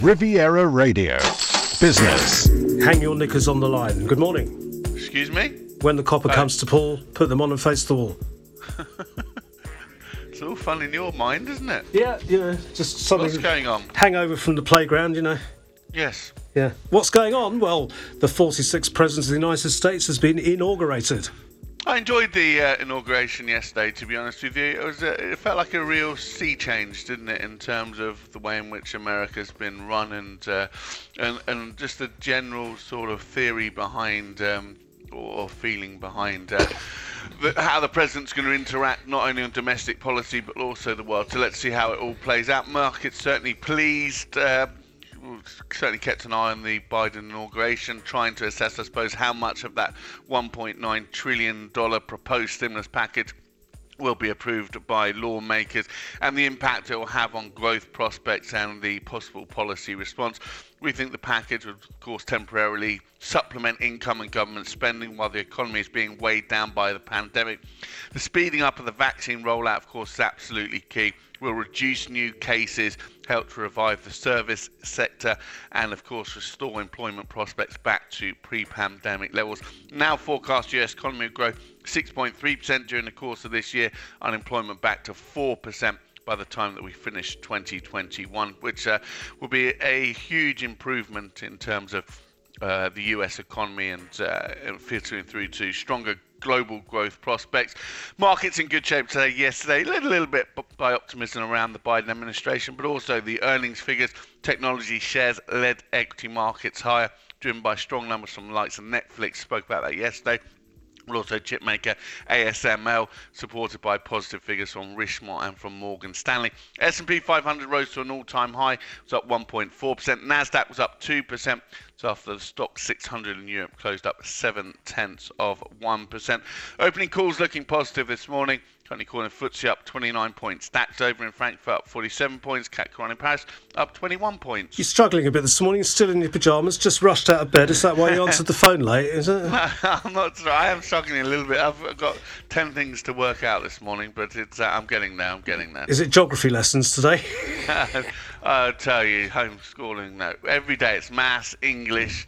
Riviera Radio. Business. Hang your knickers on the line. Good morning. Excuse me? When the copper comes to Paul, put them on and face the wall. It's all fun in your mind, isn't it? Yeah, just something. What's going on? Hangover from the playground, Yes. Yeah. What's going on? Well, the 46th President of the United States has been inaugurated. I enjoyed the inauguration yesterday, to be honest with you. It felt like a real sea change, didn't it, in terms of the way in which America's been run and just the general sort of theory behind or feeling behind how the president's going to interact not only on domestic policy but also the world. So let's see how it all plays out. Market's certainly pleased. Certainly kept an eye on the Biden inauguration, trying to assess, I suppose, how much of that $1.9 trillion proposed stimulus package will be approved by lawmakers and the impact it will have on growth prospects and the possible policy response. We think the package would, of course, temporarily supplement income and government spending while the economy is being weighed down by the pandemic. The speeding up of the vaccine rollout, of course, is absolutely key. Will reduce new cases, help to revive the service sector, and of course restore employment prospects back to pre-pandemic levels. Now forecast US economy will grow 6.3% during the course of this year, unemployment back to 4% by the time that we finish 2021, which will be a huge improvement in terms of the US economy and filtering through to stronger global growth prospects. Markets in good shape today, yesterday, led a little bit by optimism around the Biden administration, but also the earnings figures. Technology shares led equity markets higher, driven by strong numbers from the likes of Netflix. Spoke about that yesterday. But also chipmaker ASML, supported by positive figures from Richemont and from Morgan Stanley. S&P 500 rose to an all-time high, was up 1.4%. Nasdaq was up 2%. So after the stock 600 in Europe closed up 0.7%. Opening calls looking positive this morning. Currently calling FTSE up 29 points. DAX over in Frankfurt up 47 points. CAC 40 in Paris up 21 points. You're struggling a bit this morning, still in your pyjamas, just rushed out of bed. Is that why you answered the phone late, is it? I'm not. I am struggling a little bit. I've got 10 things to work out this morning, but it's. I'm getting there. Is it geography lessons today? I'll tell you, homeschooling. No, every day it's maths, English,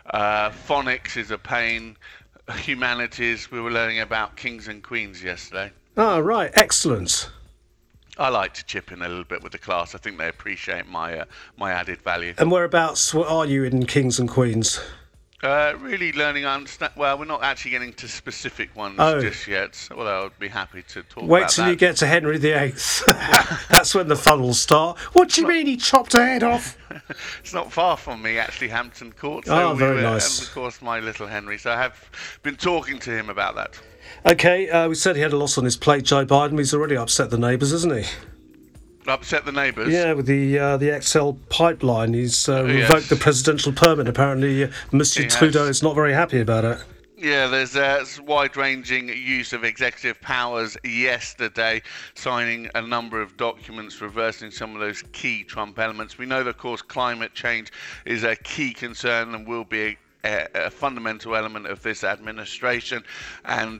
phonics is a pain. Humanities. We were learning about kings and queens yesterday. Ah, right. Excellent. I like to chip in a little bit with the class. I think they appreciate my added value. And whereabouts are you in Kings and Queens? Really learning, well, we're not actually getting to specific ones just yet, although I'd be happy to talk about that. Wait till you get to Henry VIII. That's when the fun will start. What do you mean he chopped her head off? It's not far from me, actually, Hampton Court. So very nice. And of course, my little Henry. So I have been talking to him about that. Okay, we said he had a lot on his plate, Joe Biden. He's already upset the neighbours, hasn't he? Upset the neighbours? Yeah, with the XL pipeline. He's revoked the presidential permit. Apparently, Monsieur Trudeau is not very happy about it. Yeah, there's wide-ranging use of executive powers yesterday, signing a number of documents reversing some of those key Trump elements. We know that, of course, climate change is a key concern and will be a fundamental element of this administration, and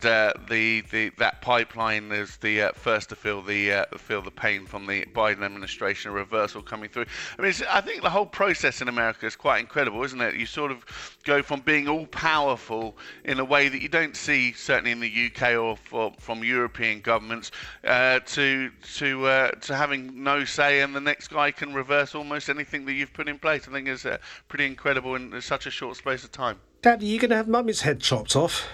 that pipeline is the first to feel the pain from the Biden administration. A reversal coming through. I mean, I think the whole process in America is quite incredible, isn't it? You sort of go from being all powerful in a way that you don't see certainly in the UK or from European governments to having no say, and the next guy can reverse almost anything that you've put in place. I think is pretty incredible in such a short space of time. Daddy, you going to have Mummy's head chopped off?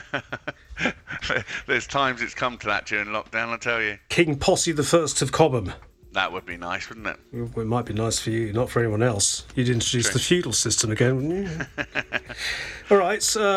There's times it's come to that during lockdown, I tell you. King Posse the First of Cobham. That would be nice, wouldn't it? Well, it might be nice for you, not for anyone else. You'd introduce the feudal system again, wouldn't you? All right,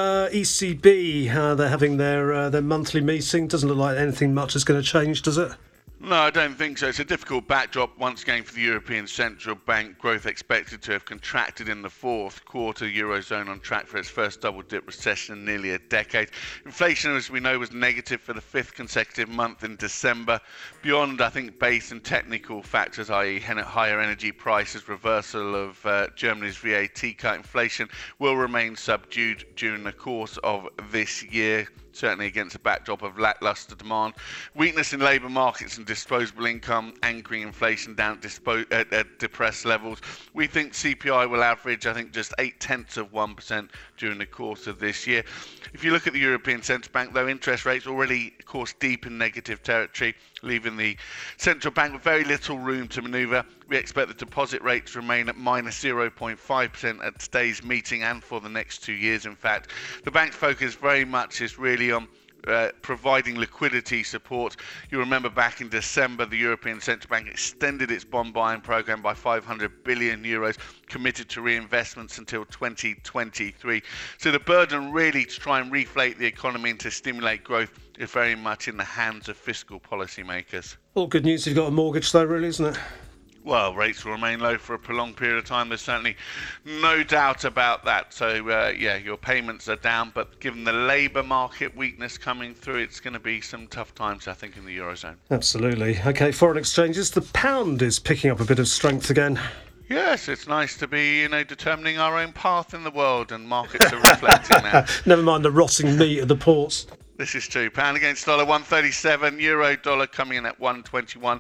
ECB, they're having their monthly meeting. Doesn't look like anything much is going to change, does it? No, I don't think so. It's a difficult backdrop once again for the European Central Bank. Growth expected to have contracted in the fourth quarter. Eurozone on track for its first double-dip recession in nearly a decade. Inflation, as we know, was negative for the fifth consecutive month in December. Beyond, I think, base and technical factors, i.e. higher energy prices, reversal of Germany's VAT cut, inflation will remain subdued during the course of this year. certainly against a backdrop of lacklustre demand, weakness in labour markets and disposable income, anchoring inflation down at depressed levels. We think CPI will average, I think, just 0.8% during the course of this year. If you look at the European Central Bank, though, interest rates already, of course, deep in negative territory, leaving the central bank with very little room to manoeuvre. We expect the deposit rate to remain at minus 0.5% at today's meeting and for the next 2 years. In fact, the bank's focus very much is really on providing liquidity support. You remember back in December, the European Central Bank extended its bond buying program by 500 billion euros, committed to reinvestments until 2023. So the burden really to try and reflate the economy and to stimulate growth is very much in the hands of fiscal policymakers. All good news if you've got a mortgage though, really, isn't it? Well, rates will remain low for a prolonged period of time. There's certainly no doubt about that. So, yeah, your payments are down, but given the labour market weakness coming through, it's going to be some tough times, I think, in the Eurozone. Absolutely. OK, foreign exchanges. The pound is picking up a bit of strength again. Yes, it's nice to be, determining our own path in the world, and markets are reflecting that. Never mind the rotting meat at the ports. This is true. Pound against dollar 137, euro dollar coming in at 121,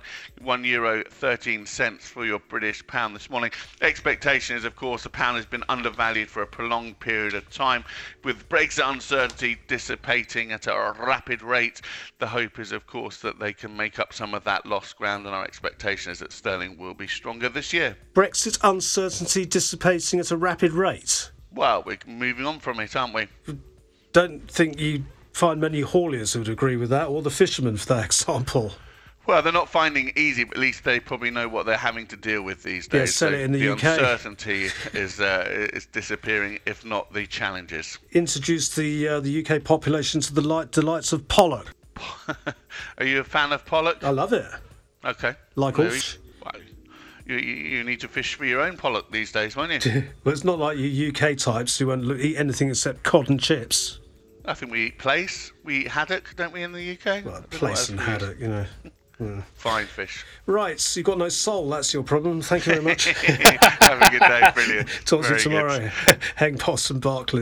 €1.13 for your British pound this morning. Expectation is, of course, the pound has been undervalued for a prolonged period of time. With Brexit uncertainty dissipating at a rapid rate, the hope is, of course, that they can make up some of that lost ground, and our expectation is that sterling will be stronger this year. Brexit uncertainty dissipating at a rapid rate? Well, we're moving on from it, aren't we? Don't think you find many hauliers who would agree with that, or the fishermen, for that example. Well, they're not finding it easy, but at least they probably know what they're having to deal with these days. Yeah, sell it in the UK. The uncertainty is disappearing, if not the challenges. Introduce the UK population to the delights of pollock. Are you a fan of pollock? I love it. Okay. Like all fish. You need to fish for your own pollock these days, won't you? Well, it's not like you UK types who won't eat anything except cod and chips. I think we eat plaice. We eat haddock, don't we, in the UK? Well, plaice and haddock, Yeah. Fine fish. Right, so you've got no soul, that's your problem. Thank you very much. Have a good day, brilliant. Talk to you Very good. tomorrow. Hang Poss and Barclays.